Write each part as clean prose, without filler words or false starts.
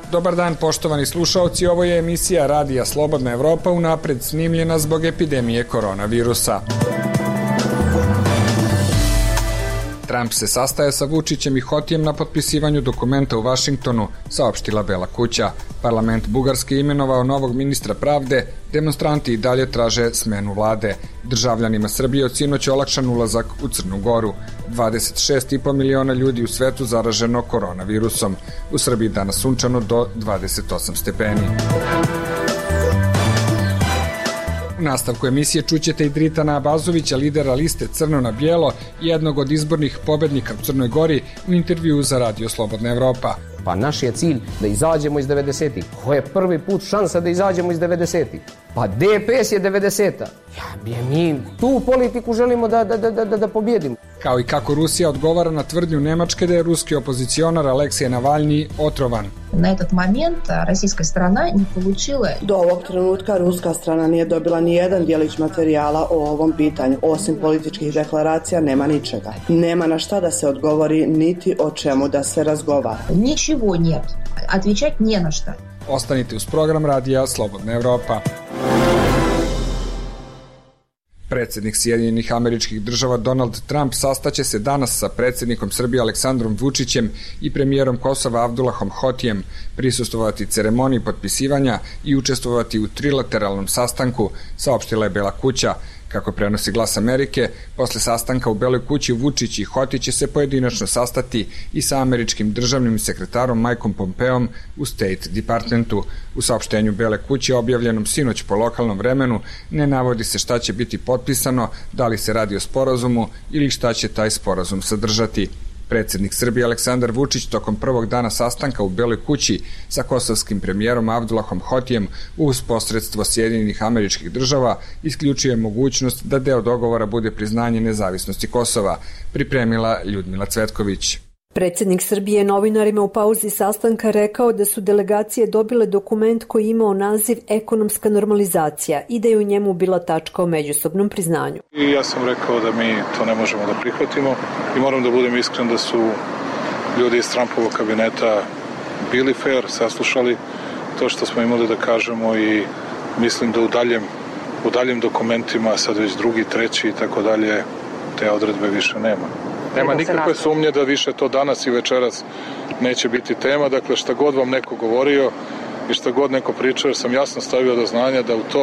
Dobar dan poštovani slušaoci, ovo je emisija Radija Slobodna Evropa unapred snimljena zbog epidemije koronavirusa. Trump se sastaje sa Vučićem i Hotijem na potpisivanju dokumenta u Vašingtonu, saopštila Bela kuća. Parlament Bugarske imenovao novog ministra pravde, demonstranti i dalje traže smenu vlade. Državljanima Srbije od sinoć olakšan ulazak u Crnu Goru. 26,5 miliona ljudi u svetu zaraženo koronavirusom. U Srbiji danas sunčano do 28 stepeni. U nastavku emisije čućete i Dritana Abazovića, lidera liste Crno na bijelo, jednog od izbornih pobednika u Crnoj Gori, u intervjuu za Radio Slobodna Evropa. Pa naš je cilj da izađemo iz 90-ih. Ovo je prvi put šansa da izađemo iz 90-ih. Pa DPS je 90-a. Mi tu politiku želimo da pobjedimo. Kao i kako Rusija odgovara na tvrdnju Nemačke da je ruski opozicionar Aleksej Navalni otrovan. Na этот момент российская сторона не получила... Do ovog trenutka ruska strana nije dobila ni jedan djelić materijala o ovom pitanju. Osim političkih deklaracija nema ničega. Nema na šta da se odgovori, niti o čemu da se razgovara. Ничего нет. Отвечать не на что. Ostanite uz program Radija Slobodna Evropa. Predsjednik Sjedinjenih Američkih Država Donald Trump sastaće se danas sa predsjednikom Srbije Aleksandrom Vučićem i premijerom Kosova Abdulahom Hotijem, prisustvovati ceremoniji potpisivanja i učestvovati u trilateralnom sastanku, saopštila je Bela kuća. Kako prenosi Glas Amerike, posle sastanka u Beloj kući Vučić i Hoti će se pojedinačno sastati i sa američkim državnim sekretarom Mikeom Pompeom u State Departmentu. U saopštenju Bele kuće objavljenom sinoć po lokalnom vremenu ne navodi se šta će biti potpisano, da li se radi o sporazumu ili šta će taj sporazum sadržati. Predsjednik Srbije Aleksandar Vučić tokom prvog dana sastanka u Beloj kući sa kosovskim premijerom Abdulahom Hotijem uz posredstvo Sjedinjenih Američkih Država isključuje mogućnost da deo dogovora bude priznanje nezavisnosti Kosova, pripremila Ljudmila Cvetković. Predsjednik Srbije je novinarima u pauzi sastanka rekao da su delegacije dobile dokument koji je imao naziv ekonomska normalizacija i da je u njemu bila tačka o međusobnom priznanju. I ja sam rekao da mi to ne možemo da prihvatimo i moram da budem iskren da su ljudi iz Trumpovog kabineta bili fair, saslušali to što smo imali da kažemo i mislim da u daljim dokumentima, sad već drugi, treći i tako dalje, te odredbe više nema. Nema nikakve sumnje da više to danas i večeras neće biti tema. Dakle, šta god vam neko govorio i šta god neko pričao, sam jasno stavio do znanja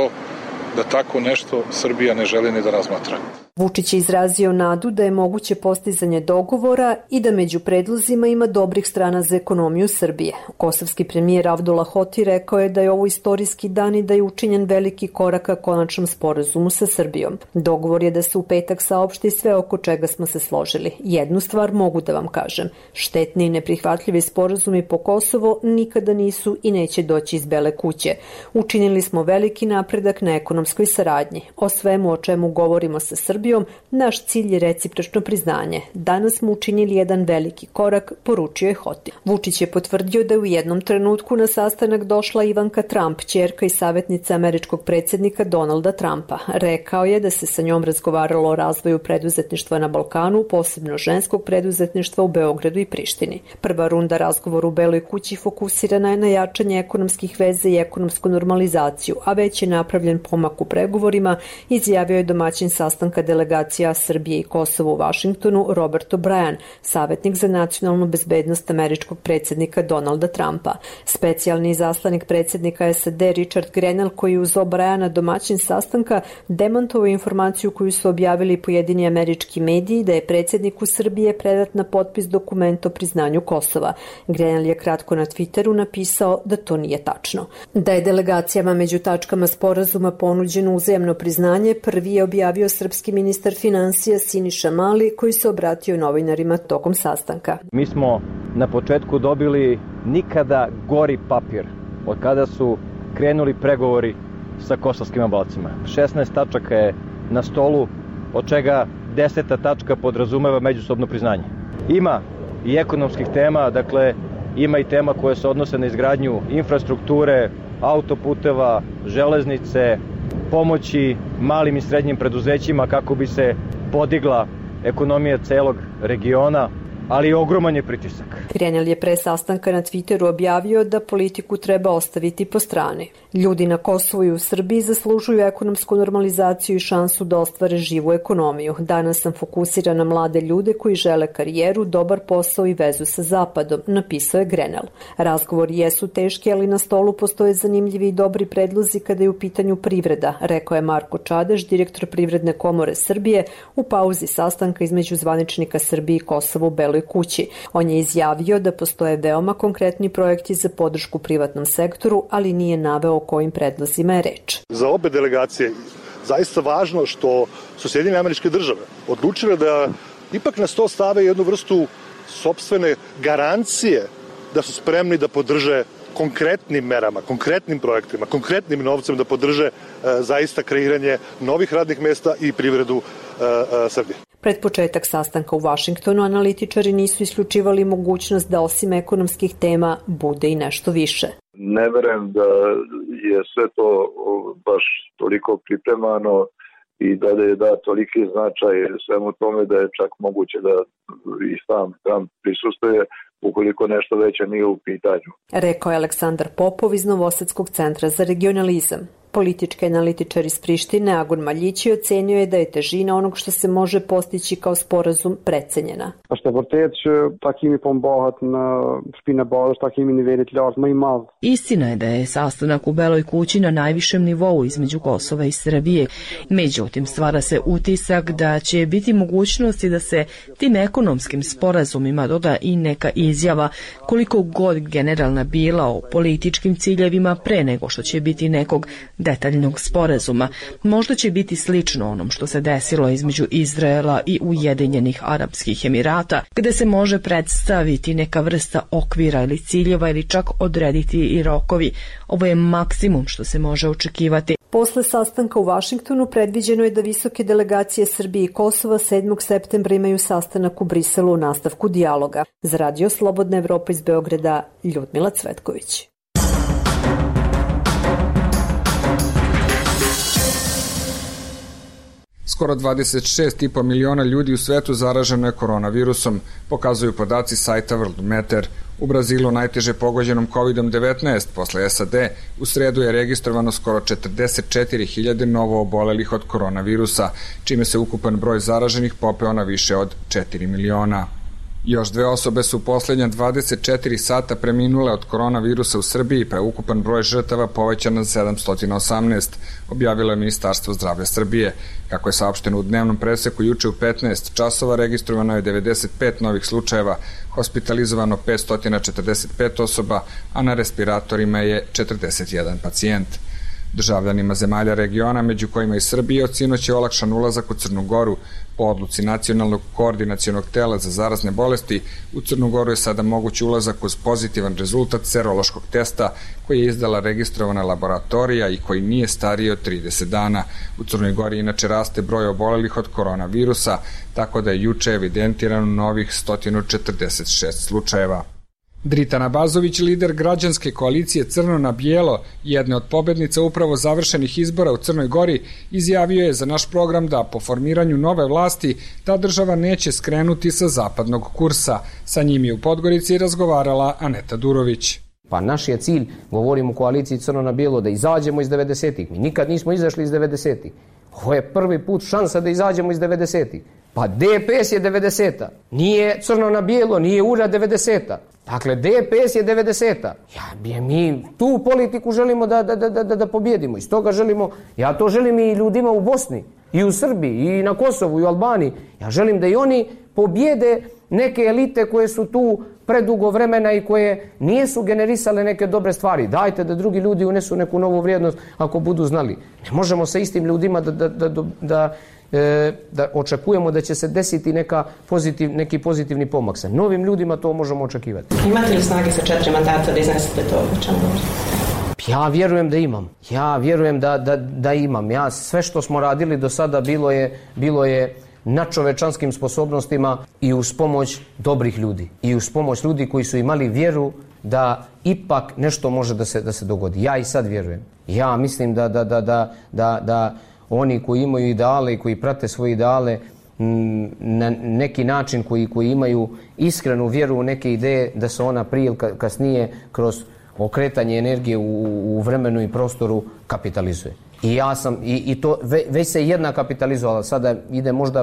da tako nešto Srbija ne želi ni da razmatra. Vučić je izrazio nadu da je moguće postizanje dogovora i da među predlozima ima dobrih strana za ekonomiju Srbije. Kosovski premijer Abdullah Hoti rekao je da je ovo istorijski dan i da je učinjen veliki korak ka konačnom sporazumu sa Srbijom. Dogovor je da se u petak saopšti sve oko čega smo se složili. Jednu stvar mogu da vam kažem. Štetni i neprihvatljivi sporazumi po Kosovo nikada nisu i neće doći iz Bele kuće. Učinili smo veliki napredak na ekonomskoj saradnji. O svemu o čemu govorimo sa Srbijom, naš cilj je recipročno priznanje. Danas smo učinili jedan veliki korak, poručio je Hoti. Vučić je potvrdio da je u jednom trenutku na sastanak došla Ivanka Trump, ćerka i savjetnica američkog predsjednika Donalda Trumpa. Rekao je da se sa njom razgovaralo o razvoju preduzetništva na Balkanu, posebno ženskog preduzetništva u Beogradu i Prištini. Prva runda razgovora u Beloj kući fokusirana je na jačanje ekonomskih veza i ekonomsku normalizaciju, a već je napravljen pomak u pregovorima, izjavio je domaćin sastanka delegacija Srbije i Kosova u Vašingtonu Robert O'Brien, savjetnik za nacionalnu bezbednost američkog predsjednika Donalda Trumpa. Specijalni izaslanik predsjednika SAD Richard Grenell, koji uz O'Briena domaćin sastanka, demantovao informaciju koju su objavili pojedini američki mediji da je predsjedniku Srbije predat na potpis dokument o priznanju Kosova. Grenell je kratko na Twitteru napisao da to nije tačno. Da je delegacijama među tačkama sporazuma ponuđeno uzajamno priznanje, prvi je objavio srpski ministar financija Siniša Mali, koji se obratio novinarima tokom sastanka. Mi smo na početku dobili nikada gori papir od kada su krenuli pregovori sa kosovskim Albancima. 16 tačaka je na stolu, od čega 10. tačka podrazumeva međusobno priznanje. Ima i ekonomskih tema, dakle ima i tema koje se odnose na izgradnju infrastrukture, autoputeva, železnice, pomoći malim i srednjim preduzećima kako bi se podigla ekonomija celog regiona. ali ogroman je pritisak. Grenell je pre sastanka na Twitteru objavio da politiku treba ostaviti po strani. Ljudi na Kosovu i u Srbiji zaslužuju ekonomsku normalizaciju i šansu da ostvare živu ekonomiju. Danas sam fokusiran na mlade ljude koji žele karijeru, dobar posao i vezu sa Zapadom, napisao je Grenell. Razgovori jesu teški, ali na stolu postoje zanimljivi i dobri predlozi kada je u pitanju privreda, rekao je Marko Čadeš, direktor Privredne komore Srbije, u pauzi sastanka između zvaničnika Srbije i Kosova u Beloj kući. On je izjavio da postoje veoma konkretni projekti za podršku privatnom sektoru, ali nije naveo o kojim predlozima je reč. Za obe delegacije zaista važno što su Sjedinjene Američke Države odlučile da ipak na sto stave jednu vrstu sopstvene garancije da su spremni da podrže konkretnim merama, konkretnim projektima, konkretnim novcem da podrže zaista kreiranje novih radnih mesta i privredu Srbije. Pred početak sastanka u Vašingtonu analitičari nisu isključivali mogućnost da osim ekonomskih tema bude i nešto više. Ne verujem da je sve to baš toliko pripremano i da je da toliki značaj svemu tome da je čak moguće da i sam Trump prisustuje ukoliko nešto veće nije u pitanju. Rekao je Aleksandar Popov iz Novosadskog centra za regionalizam. Politički analitičar iz Prištine Agon Maljići ocenio je da je težina onog što se može postići kao sporazum precenjena. Istina je da je sastanak u Beloj kući na najvišem nivou između Kosova i Srbije. Međutim, stvara se utisak da će biti mogućnosti da se tim ekonomskim sporazumima doda i neka izjava, koliko god generalna bila, o političkim ciljevima pre nego što će biti nekog detaljnog sporazuma. Možda će biti slično onom što se desilo između Izraela i Ujedinjenih Arapskih Emirata, gde se može predstaviti neka vrsta okvira ili ciljeva ili čak odrediti i rokovi. Ovo je maksimum što se može očekivati. Posle sastanka u Vašingtonu predviđeno je da visoke delegacije Srbije i Kosova 7. septembra imaju sastanak u Briselu u nastavku dijaloga. Za Radio Slobodna Evropa iz Beograda, Ljudmila Cvetković. Skoro 26,5 miliona ljudi u svetu zaraženo je koronavirusom, pokazuju podaci sajta Worldometer. U Brazilu, najteže pogođenom COVID-19 posle SAD, u sredu je registrovano skoro 44.000 novo obolelih od koronavirusa, čime se ukupan broj zaraženih popeo na više od 4 miliona. Još 2 osobe su u poslednja 24 sata preminule od koronavirusa u Srbiji, pa je ukupan broj žrtava povećan na 718, objavilo je Ministarstvo zdravlja Srbije. Kako je saopšteno u dnevnom preseku, juče u 15 časova registrovano je 95 novih slučajeva, hospitalizovano 545 osoba, a na respiratorima je 41 pacijent. Državljanima zemalja regiona, među kojima i Srbije, od sinoć je olakšan ulazak u Crnu Goru. Po odluci Nacionalnog koordinacionog tela za zarazne bolesti, u Crnu Goru je sada moguć ulazak uz pozitivan rezultat serološkog testa koji je izdala registrovana laboratorija i koji nije stariji od 30 dana. U Crnoj Gori inače raste broj obolelih od koronavirusa, tako da je juče evidentirano novih 146 slučajeva. Dritana Bazović, lider građanske koalicije Crno na bijelo, jedne od pobednica upravo završenih izbora u Crnoj Gori, izjavio je za naš program da po formiranju nove vlasti ta država neće skrenuti sa zapadnog kursa. Sa njim je u Podgorici razgovarala Aneta Durović. Pa naš je cilj, govorim u koaliciji Crno na bijelo, da izađemo iz 90-ih. Mi nikad nismo izašli iz 90-ih. Ovo je prvi put šansa da izađemo iz 90-ih. Pa DPS je 90-a. Nije Crno na bijelo, nije URA 90-a. Dakle, DPS je 90-a. Mi tu politiku želimo da pobjedimo. Iz toga želimo, ja to želim i ljudima u Bosni, i u Srbiji, i na Kosovu, i u Albaniji. Ja želim da i oni pobjede neke elite koje su tu predugo vremena i koje nisu generisale neke dobre stvari. Dajte da drugi ljudi unesu neku novu vrijednost ako budu znali. Ne možemo sa istim ljudima da očekujemo da će se desiti neki pozitivni pomak. Sa novim ljudima to možemo očekivati. Imate li snage sa 4 mandata da iznesete to o čemu govorite? Ja vjerujem da imam. Ja vjerujem da imam. Sve što smo radili do sada bilo je na čovečanskim sposobnostima i uz pomoć dobrih ljudi. I uz pomoć ljudi koji su imali vjeru da ipak nešto može da se dogodi. Ja i sad vjerujem. Ja mislim da oni koji imaju ideale i koji prate svoje ideale na neki način koji imaju iskrenu vjeru u neke ideje da se ona prije ili kasnije kroz okretanje energije u vremenu i prostoru kapitalizuje. I ja sam, i to već se jedna kapitalizovala, sada ide možda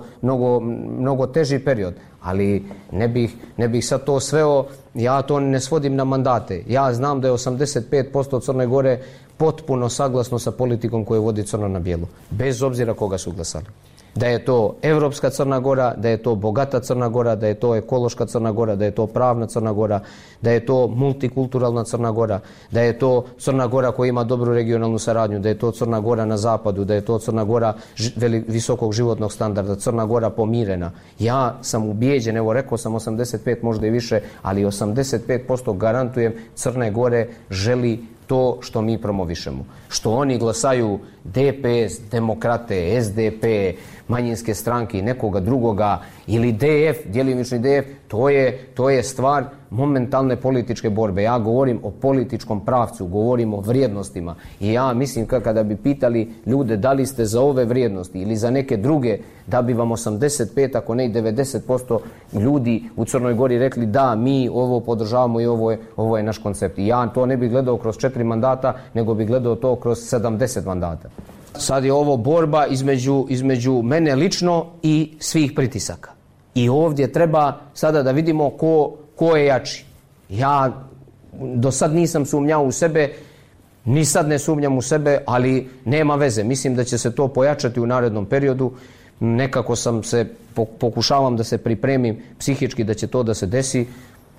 mnogo teži period, ali ne bih sad to sveo, ja to ne svodim na mandate. Ja znam da je 85% Crne Gore potpuno saglasno sa politikom koju vodi Crno na bijelo, bez obzira koga su glasali. Da je to evropska Crna Gora, da je to bogata Crna Gora, da je to ekološka Crna Gora, da je to pravna Crna Gora, da je to multikulturalna Crna Gora, da je to Crna Gora koja ima dobru regionalnu saradnju, da je to Crna Gora na zapadu, da je to Crna Gora visokog životnog standarda, Crna Gora pomirena. Ja sam ubijeđen, evo rekao sam 85, možda i više, ali 85% garantujem Crne Gore želi to što mi promovišemo. Što oni glasaju DPS, demokrate, SDP, manjinske stranke i nekoga drugoga ili DF, djelimični DF, to je stvar momentalne političke borbe. Ja govorim o političkom pravcu, govorim o vrijednostima i ja mislim kada bi pitali ljude da li ste za ove vrijednosti ili za neke druge, da bi vam 85, ako ne i 90% ljudi u Crnoj Gori rekli da, mi ovo podržavamo i ovo je naš koncept. I ja to ne bih gledao kroz 4 mandata, nego bih gledao to kroz 70 mandata. Sad je ovo borba između mene lično i svih pritisaka. I ovdje treba sada da vidimo ko je jači. Ja do sad nisam sumnjao u sebe, ni sad ne sumnjam u sebe, ali nema veze. Mislim da će se to pojačati u narednom periodu. Nekako pokušavam da se pripremim psihički da će to da se desi.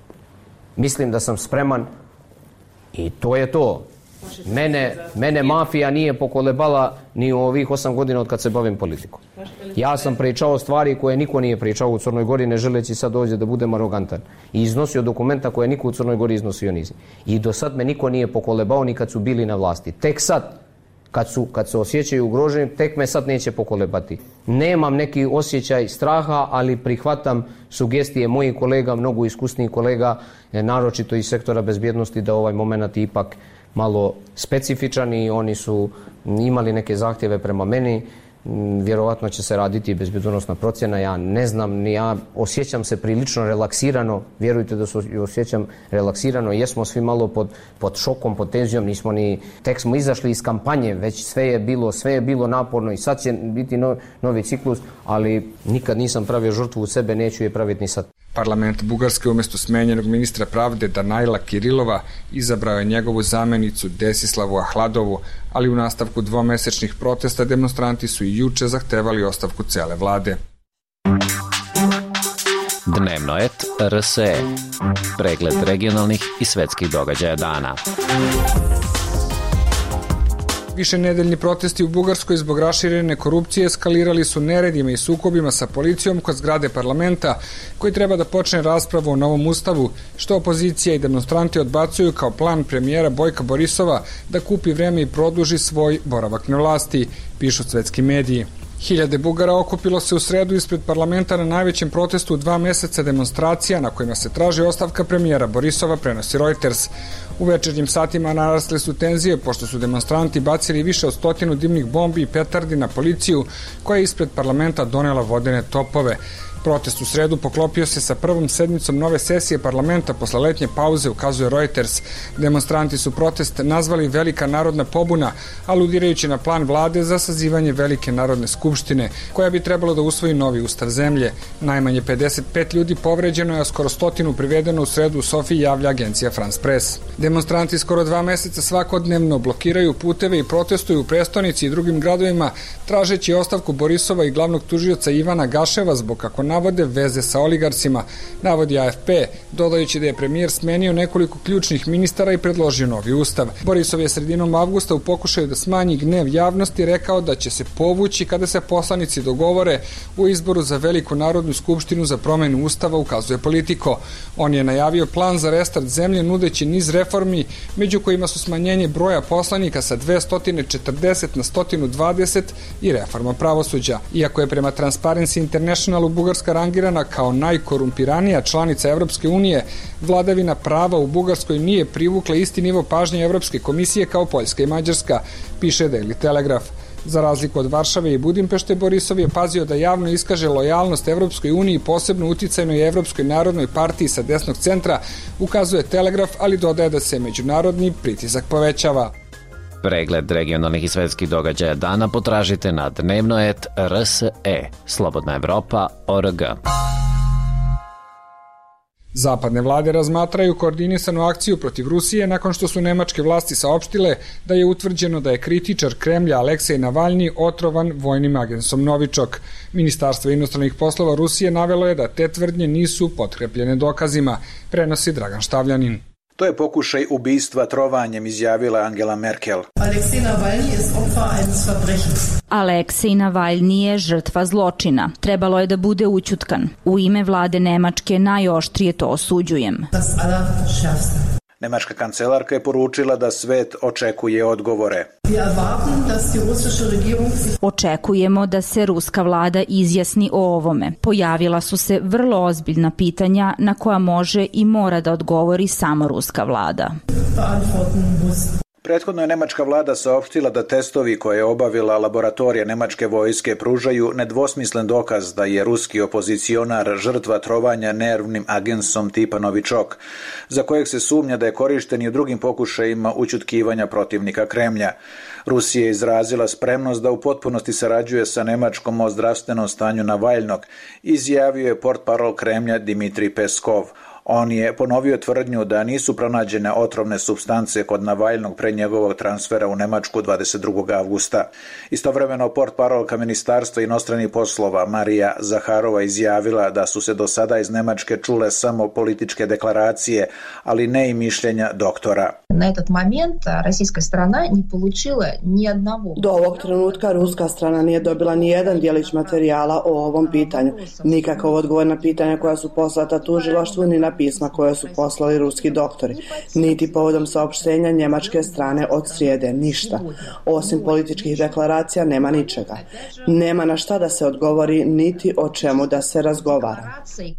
Mislim da sam spreman i to je to. Mene mafija nije pokolebala ni u ovih 8 godina od kad se bavim politikom. Ja sam pričao stvari koje niko nije pričao u Crnoj Gori, ne želeći sad ovdje da budem arogantan. I iznosio dokumenta koje niko u Crnoj Gori iznosio nizi. I do sad me niko nije pokolebao ni kad su bili na vlasti. Tek sad, kad se osjećaju ugroženi, tek me sad neće pokolebati. Nemam neki osjećaj straha, ali prihvatam sugestije mojih kolega, mnogo iskusnijih kolega, naročito iz sektora bezbjednosti, da ovaj moment ipak malo specifičan i oni su imali neke zahtjeve prema meni. Vjerovatno će se raditi bezbjednosna procjena, ja ne znam, ja osjećam se prilično relaksirano, vjerujte da se osjećam relaksirano, jesmo svi malo pod šokom, pod tenzijom, tek smo izašli iz kampanje, već sve je bilo naporno i sad će biti novi ciklus, ali nikad nisam pravio žrtvu u sebe, neću je praviti ni sad. Parlament Bugarske umjesto smenjenog ministra pravde Danajla Kirilova izabrao je njegovu zamenicu Desislavu Ahladovu, ali u nastavku dvomesečnih protesta demonstranti su i juče zahtevali ostavku cele vlade. Dnevnoet RSE. Pregled regionalnih i svetskih događaja dana. Višenedeljni protesti u Bugarskoj zbog raširene korupcije eskalirali su neredima i sukobima sa policijom kod zgrade parlamenta, koji treba da počne raspravu o novom ustavu, što opozicija i demonstranti odbacuju kao plan premijera Bojka Borisova da kupi vreme i produži svoj boravak na vlasti, pišu svetski mediji. Hiljade Bugara okupilo se u sredu ispred parlamenta na najvećem protestu u 2 meseca demonstracija na kojima se traži ostavka premijera Borisova, prenosi Reuters. U večernjim satima narasle su tenzije pošto su demonstranti bacili više od 100 dimnih bombi i petardi na policiju koja je ispred parlamenta donela vodene topove. Protest u sredu poklopio se sa prvom sedmicom nove sesije parlamenta posle letnje pauze, ukazuje Reuters. Demonstranti su protest nazvali Velika narodna pobuna, aludirajući na plan vlade za sazivanje Velike narodne skupštine, koja bi trebalo da usvoji novi ustav zemlje. Najmanje 55 ljudi povređeno je, a skoro 100 privedeno u sredu u Sofiji, javlja agencija France Press. Demonstranti skoro 2 meseca svakodnevno blokiraju puteve i protestuju u prestonici i drugim gradovima, tražeći ostavku Borisova i glavnog tužioca Ivana Gaševa zbog, kako navode, veze sa oligarsima, navodi AFP, dodajući da je premijer smenio nekoliko ključnih ministara i predložio novi ustav. Borisov je sredinom avgusta u pokušaju da smanji gnev javnosti rekao da će se povući kada se poslanici dogovore u izboru za Veliku narodnu skupštinu za promenu ustava, ukazuje Politico. On je najavio plan za restart zemlje nudeći niz reformi, među kojima su smanjenje broja poslanika sa 240 na 120 i reforma pravosuđa. Iako je prema Transparency Internationalu Bugarska rangirana kao najkorumpiranija članica Evropske unije, vladavina prava u Bugarskoj nije privukla isti nivo pažnje Evropske komisije kao Poljska i Mađarska, piše Daily Telegraph. Za razliku od Varšave i Budimpešte, Borisov je pazio da javno iskaže lojalnost Evropskoj uniji, posebno uticajnoj Evropskoj narodnoj partiji sa desnog centra, ukazuje Telegraf, ali dodaje da se međunarodni pritisak povećava. Pregled regionalnih i svetskih događaja dana potražite na dnevnoet.rse, Slobodna Evropa.org. Zapadne vlade razmatraju koordinisanu akciju protiv Rusije nakon što su nemačke vlasti saopštile da je utvrđeno da je kritičar Kremlja Aleksej Navalni otrovan vojnim agensom Novičok. Ministarstvo inostranih poslova Rusije navelo je da te tvrdnje nisu potkrepljene dokazima, prenosi Dragan Štavljanin. To je pokušaj ubistva trovanjem, izjavila Angela Merkel. Aleksej Navalni je žrtva zločina. Trebalo je da bude ućutkan. U ime vlade Nemačke najoštrije to osuđujem. Nemačka kancelarka je poručila da svet očekuje odgovore. Očekujemo da se ruska vlada izjasni o ovome. Pojavila su se vrlo ozbiljna pitanja na koja može i mora da odgovori samo ruska vlada. Prethodno je nemačka vlada saopštila da testovi koje je obavila laboratorija nemačke vojske pružaju nedvosmislen dokaz da je ruski opozicionar žrtva trovanja nervnim agensom tipa Novičok, za kojeg se sumnja da je korišten i u drugim pokušajima ućutkivanja protivnika Kremlja. Rusija je izrazila spremnost da u potpunosti sarađuje sa Nemačkom o zdravstvenom stanju Navalnog, izjavio je portparol Kremlja Dimitrij Peskov. On je ponovio tvrdnju da nisu pronađene otrovne supstance kod Navalnog pre njegovog transfera u Nemačku 22. avgusta. Istovremeno portparolka Ministarstva inostranih poslova Marija Zaharova izjavila da su se do sada iz Nemačke čule samo političke deklaracije, ali ne i mišljenja doktora. Na этот момент российская страна не получила ни одного. Do ovog trenutka ruska strana nije dobila ni jedan djelić materijala o ovom pitanju. Nikakav odgovor na pitanja koja su poslata tužilaštvu ni na pisma koje su poslali ruski doktori. Niti povodom saopštenja njemačke strane od srijede. Ništa. Osim političkih deklaracija nema ničega. Nema na šta da se odgovori, niti o čemu da se razgovara.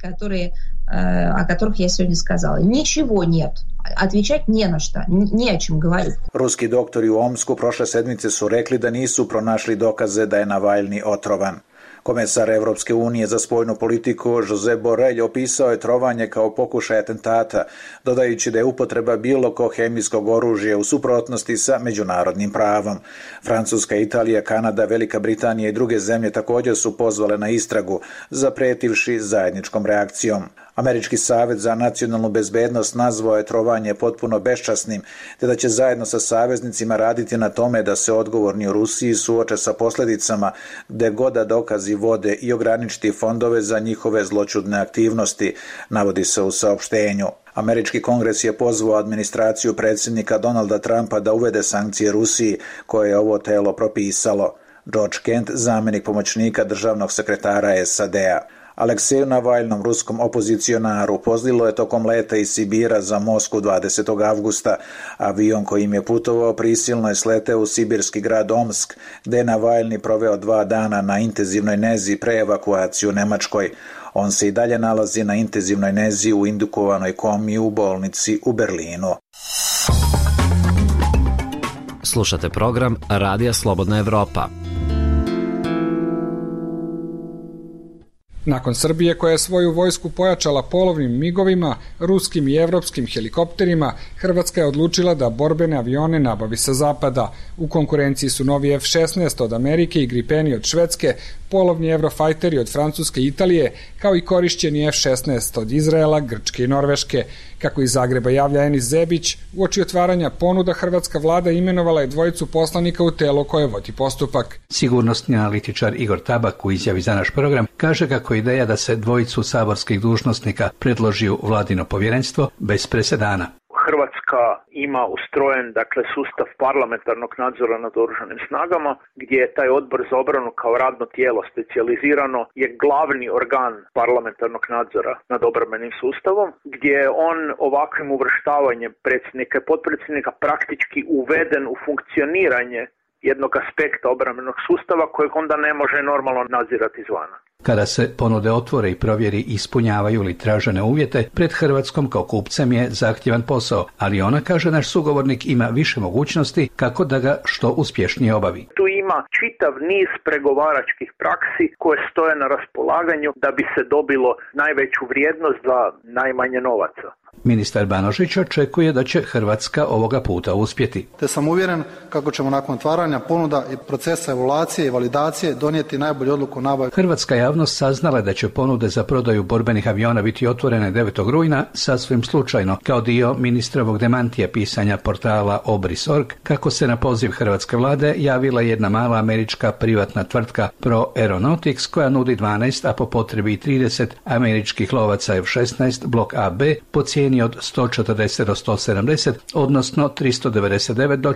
О которых я сегодня сказала. Ничего нет. Отвечать не на что, не о чем говорить. Ruski doktori u Omsku prošle sedmice su rekli da nisu pronašli dokaze da je Navalni otrovan. Komesar Evropske unije za spoljnu politiku Josep Borrell opisao je trovanje kao pokušaj atentata, dodajući da je upotreba bilo kog hemijskog oružja u suprotnosti sa međunarodnim pravom. Francuska, Italija, Kanada, Velika Britanija i druge zemlje također su pozvale na istragu, zapretivši zajedničkom reakcijom. Američki savet za nacionalnu bezbednost nazvao je trovanje potpuno beščasnim, te da će zajedno sa saveznicima raditi na tome da se odgovorni u Rusiji suoče sa posljedicama gde god da dokazi vode i ograničiti fondove za njihove zloćudne aktivnosti, navodi se u saopštenju. Američki kongres je pozvao administraciju predsjednika Donalda Trumpa da uvede sankcije Rusiji koje je ovo telo propisalo. George Kent, zamjenik pomoćnika državnog sekretara SAD-a. Alekseju Navalnom, ruskom opozicionaru, pozlilo je tokom leta iz Sibira za Moskvu 20. avgusta. Avion kojim je putovao prisilno je sleteo u sibirski grad Omsk, gde je Navalni proveo 2 dana na intenzivnoj nezi pre evakuaciju u Nemačkoj. On se i dalje nalazi na intenzivnoj nezi u indukovanoj komi u bolnici u Berlinu. Slušate program Radija Slobodna Evropa. Nakon Srbije, koja je svoju vojsku pojačala polovnim migovima, ruskim i evropskim helikopterima, Hrvatska je odlučila da borbene avione nabavi sa zapada. U konkurenciji su novi F-16 od Amerike i Gripeni od Švedske, polovni Eurofighteri od Francuske i Italije, kao i korišćeni F-16 od Izraela, Grčke i Norveške. Kako iz Zagreba javlja Enis Zebić, uoči otvaranja ponuda hrvatska vlada imenovala je dvojicu poslanika u telo koje vodi postupak. Sigurnosni analitičar Igor Tabak u izjavi za naš program kaže kako ideja da se dvojicu saborskih dužnosnika predloži u vladino povjerenstvo bez presedana. Hrvatska ima ustrojen sustav parlamentarnog nadzora nad oružanim snagama, gdje je taj odbor za obranu kao radno tijelo specijalizirano je glavni organ parlamentarnog nadzora nad obrambenim sustavom, gdje je on ovakvim uvrštavanjem predsjednika i potpredsjednika praktički uveden u funkcioniranje jednog aspekta obrambenog sustava kojeg onda ne može normalno nadzirati izvana. Kada se ponude otvore i provjeri ispunjavaju li tražene uvjete, pred Hrvatskom kao kupcem je zahtjevan posao, ali ona, kaže naš sugovornik, ima više mogućnosti kako da ga što uspješnije obavi. Tu ima čitav niz pregovaračkih praksi koje stoje na raspolaganju da bi se dobilo najveću vrijednost za najmanje novaca. Ministar Banožić očekuje da će Hrvatska ovoga puta uspjeti. Te sam uvjeren kako ćemo nakon otvaranja ponuda i procesa evaluacije i validacije donijeti najbolju odluku o nabavi. Hrvatska javnost saznala da će ponude za prodaju borbenih aviona biti otvorene 9. rujna sasvim slučajno, kao dio ministrovog demantija pisanja portala Obris.org, kako se na poziv hrvatske vlade javila jedna mala američka privatna tvrtka Pro Aeronautics koja nudi 12, a po potrebi 30 američkih lovaca F-16 blok AB po cijeni od 140 do 170, odnosno 399 do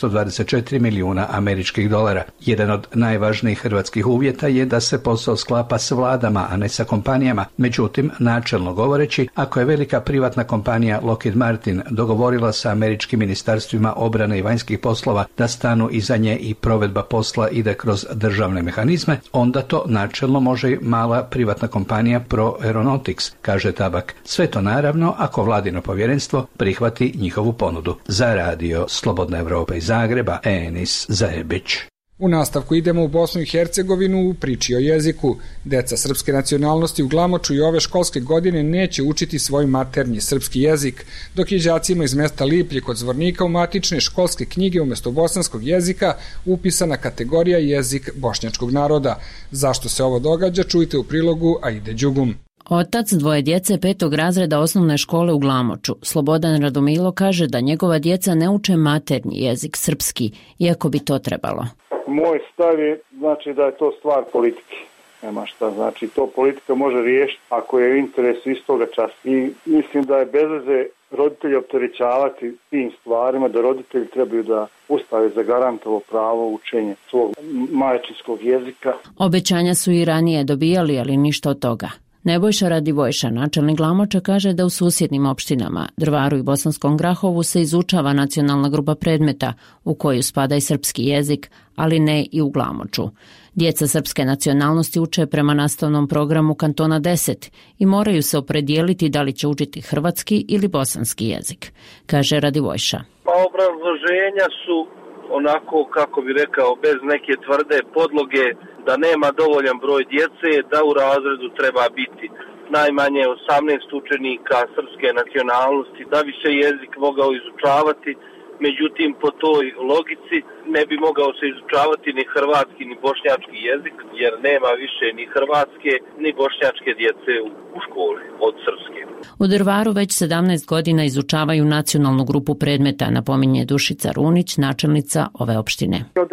424 milijuna američkih dolara. Jedan od najvažnijih hrvatskih uvjeta je da se posao sklapa s vladama, a ne sa kompanijama. Međutim, načelno govoreći, ako je velika privatna kompanija Lockheed Martin dogovorila sa američkim ministarstvima obrane i vanjskih poslova da stanu iza nje i provedba posla ide kroz državne mehanizme, onda to načelno može i mala privatna kompanija Pro Aeronautics, kaže Tabak. Sve to naravno ako vladino povjerenstvo prihvati njihovu ponudu. Za radio Slobodna Evropa iz Zagreba, Enis Zajebić. U nastavku idemo u Bosnu i Hercegovinu u priči o jeziku. Deca srpske nacionalnosti u Glamoču i ove školske godine neće učiti svoj maternji srpski jezik, dok je đacima iz mesta Liplje kod Zvornika u matične školske knjige umjesto bosanskog jezika upisana kategorija jezik bošnjačkog naroda. Zašto se ovo događa, čujte u prilogu Aide Đugum. Otac dvoje djece 5. razreda osnovne škole u Glamoču, Slobodan Radomilo, kaže da njegova djeca ne uče maternji jezik srpski, iako bi to trebalo. Moj stav je znači da je to stvar politike. Nema šta, znači to politika može riješiti ako je interes istoga časa. I mislim da je bez veze roditelji opterećavati tim stvarima, da roditelji trebaju da ustave zagarantovo pravo učenja svog majčinskog jezika. Obećanja su i ranije dobijali, ali ništa od toga. Nebojša Radivojša, načelnik Glamoča, kaže da u susjednim opštinama Drvaru i Bosanskom Grahovu se izučava nacionalna grupa predmeta u koju spada i srpski jezik, ali ne i u Glamoču. Djeca srpske nacionalnosti uče prema nastavnom programu Kantona 10 i moraju se opredijeliti da li će učiti hrvatski ili bosanski jezik, kaže Radivojša. Pa obrazloženja su onako, kako bi rekao, bez neke tvrde podloge, da nema dovoljan broj djece, da u razredu treba biti najmanje 18 učenika srpske nacionalnosti, da bi se jezik mogao izučavati. Međutim, po toj logici ne bi mogao se izučavati ni hrvatski ni bošnjački jezik, jer nema više ni hrvatske ni bošnjačke djece u školi od srpske. U Drvaru već 17 godina izučavaju nacionalnu grupu predmeta, napominje Dušica Runić, načelnica ove opštine. Od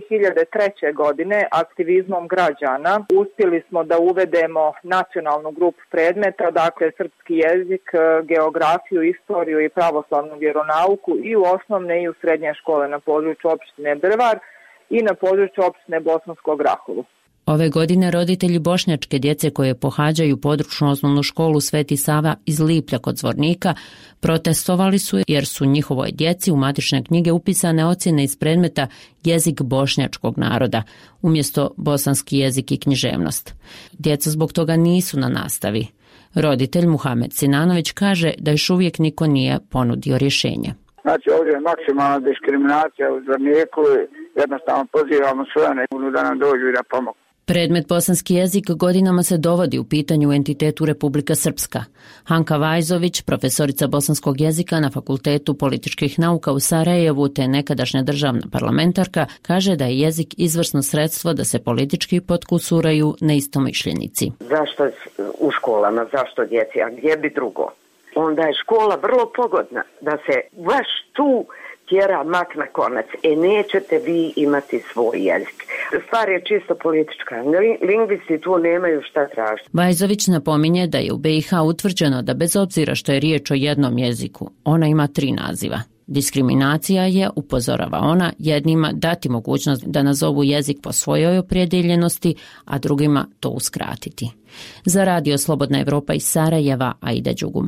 2003. godine aktivizmom građana uspjeli smo da uvedemo nacionalnu grupu predmeta, dakle srpski jezik, geografiju, istoriju i pravoslavnu vjeronauku i u osnovne i u srednje škole na području opštine Drvar i na području opštine Bosanskog Grahovu. Ove godine roditelji bošnjačke djece koje pohađaju područnu osnovnu školu Sveti Sava iz Liplja kod Zvornika protestovali su jer su njihovoj djeci u matične knjige upisane ocjene iz predmeta jezik bošnjačkog naroda umjesto bosanski jezik i književnost. Djeca zbog toga nisu na nastavi. Roditelj Muhamed Sinanović kaže da još uvijek niko nije ponudio rješenje. Znači ovdje je maksimalna diskriminacija u Zvorniku i jednostavno pozivamo sve da nam dođu i da pomogu. Predmet bosanski jezik godinama se dovodi u pitanju u entitetu Republika Srpska. Hanka Vajzović, profesorica bosanskog jezika na Fakultetu političkih nauka u Sarajevu te nekadašnja državna parlamentarka, kaže da je jezik izvrsno sredstvo da se politički potkusuraju neistomišljenici. Zašto u školama, zašto djeci, a gdje bi drugo? Onda je škola vrlo pogodna da se baš tu tjera mak na konac. Nećete vi imati svoj jezik. Stvar je čisto politička. Lingvisti tu nemaju šta tražiti. Vajzović napominje da je u BiH utvrđeno da bez obzira što je riječ o jednom jeziku, ona ima 3 naziva. Diskriminacija je, upozorava ona, jednima dati mogućnost da nazovu jezik po svojoj opredjeljenosti, a drugima to uskratiti. Za radio Slobodna Evropa iz Sarajeva, Aida Đugum.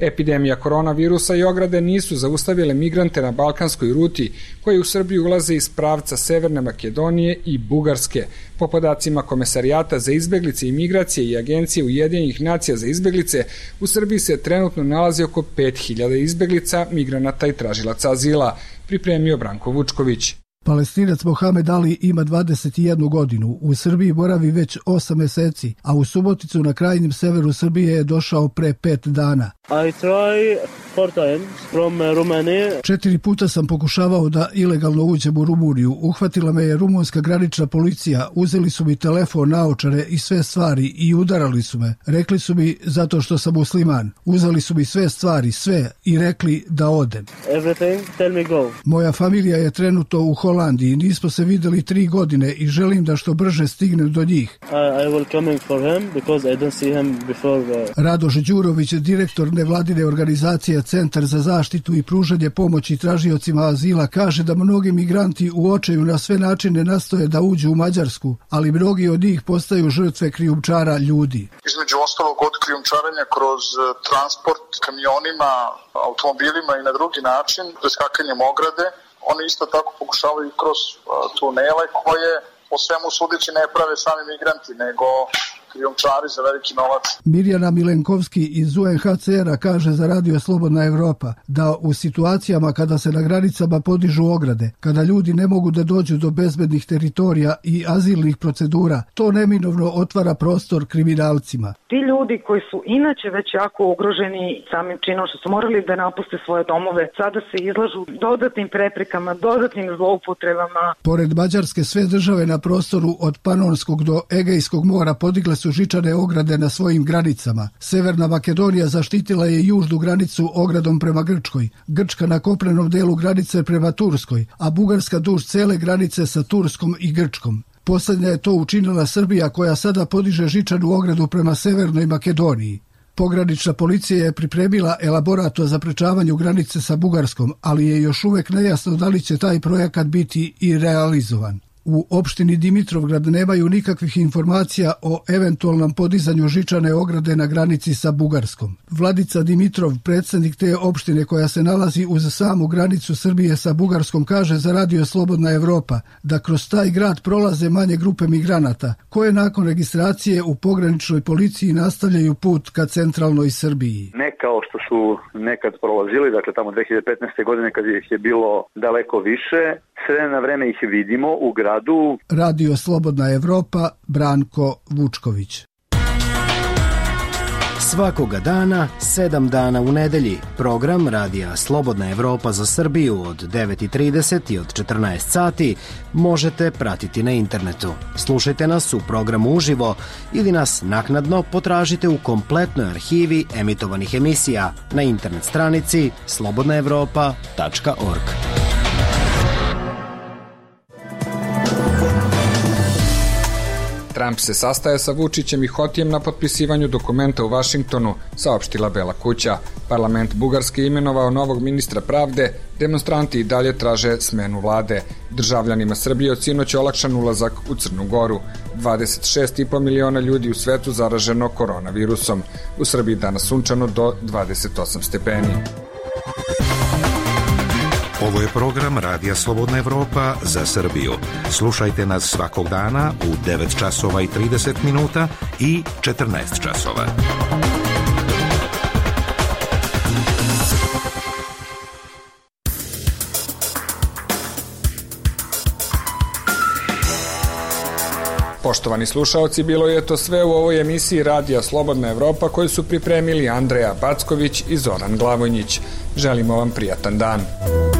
Epidemija koronavirusa i ograde nisu zaustavile migrante na balkanskoj ruti koji u Srbiju ulaze iz pravca Severne Makedonije i Bugarske. Po podacima Komesarijata za izbeglice i migracije i Agencije Ujedinjenih nacija za izbeglice, u Srbiji se trenutno nalazi oko 5000 izbeglica, migranata i tražilaca azila, pripremio Branko Vučković. Palestinac Mohamed Ali ima 21 godinu, u Srbiji boravi već 8 meseci, a u Suboticu na krajnjem severu Srbije je došao pre 5 dana. I try 4 times from Romania. 4 puta sam pokušavao da ilegalno uđem u Rumuniju. Uhvatila me je rumunska granična policija, uzeli su mi telefon, naočare i sve stvari i udarali su me. Rekli su mi zato što sam musliman. Uzeli su mi sve stvari, sve i rekli da odem. Everything, tell me go. Moja familija je trenutno u Holandiji, nismo se videli 3 godine i želim da što brže stignem do njih. I will coming for him because I don't see him before. Radoš Đurović, direktor nevladine organizacije Centar za zaštitu i pružanje pomoći tražiocima azila, kaže da mnogi migranti u očaju na sve načine nastoje da uđu u Mađarsku, ali mnogi od njih postaju žrtve krijumčara ljudi. Između ostalog od krijumčarenja kroz transport kamionima, automobilima i na drugi način, preskakanjem ograde, oni isto tako pokušavaju kroz tunele koje po svemu sudeći ne prave sami migranti, nego krijumčari za veliki novac. Mirjana Milenkovski iz UNHCR-a kaže za Radio Slobodna Evropa da u situacijama kada se na granicama podižu ograde, kada ljudi ne mogu da dođu do bezbednih teritorija i azilnih procedura, to neminovno otvara prostor kriminalcima. Ti ljudi koji su inače već jako ugroženi samim činom što su morali da napuste svoje domove, sada se izlažu dodatnim preprekama, dodatnim zloupotrebama. Pored Mađarske, sve države na prostoru od Panonskog do Egejskog mora podigle su žičane ograde na svojim granicama. Severna Makedonija zaštitila je južnu granicu ogradom prema Grčkoj, Grčka na kopnenom delu granice prema Turskoj, a Bugarska duž cele granice sa Turskom i Grčkom. Poslednja je to učinila Srbija, koja sada podiže žičanu ogradu prema Severnoj Makedoniji. Pogranična policija je pripremila elaborat o zaprečavanju granice sa Bugarskom, ali je još uvek nejasno da li će taj projekat biti i realizovan. U opštini Dimitrovgrad nemaju nikakvih informacija o eventualnom podizanju žičane ograde na granici sa Bugarskom. Vladica Dimitrov, predsjednik te opštine koja se nalazi uz samu granicu Srbije sa Bugarskom, kaže za Radio Slobodna Evropa da kroz taj grad prolaze manje grupe migranata, koje nakon registracije u pograničnoj policiji nastavljaju put ka centralnoj Srbiji. Ne kao što su nekad prolazili, dakle tamo 2015. godine kad ih je bilo daleko više, sve na vreme ih vidimo u gradu. Radio Slobodna Evropa, Branko Vučković. Svakoga dana, 7 dana u nedelji. Program Radija Slobodna Evropa za Srbiju od 9:30 i od 14 sati možete pratiti na internetu. Slušajte nas u programu uživo ili nas naknadno potražite u kompletnoj arhivi emitovanih emisija na internet stranici slobodnaevropa.org. Trump se sastaje sa Vučićem i Hotijem na potpisivanju dokumenta u Vašingtonu, saopštila Bela kuća. Parlament Bugarske imenovao novog ministra pravde, demonstranti i dalje traže smenu vlade. Državljanima Srbije od sinoć olakšan ulazak u Crnu Goru. 26,5 miliona ljudi u svetu zaraženo koronavirusom. U Srbiji danas sunčano do 28 stepeni. Ovo je program Radija Slobodna Evropa za Srbiju. Slušajte nas svakog dana u 9 časova i 30 minuta i 14 časova. Poštovani slušaoci, bilo je to sve u ovoj emisiji Radija Slobodna Evropa koju su pripremili Andreja Backović i Zoran Glavojnić. Želimo vam prijatan dan.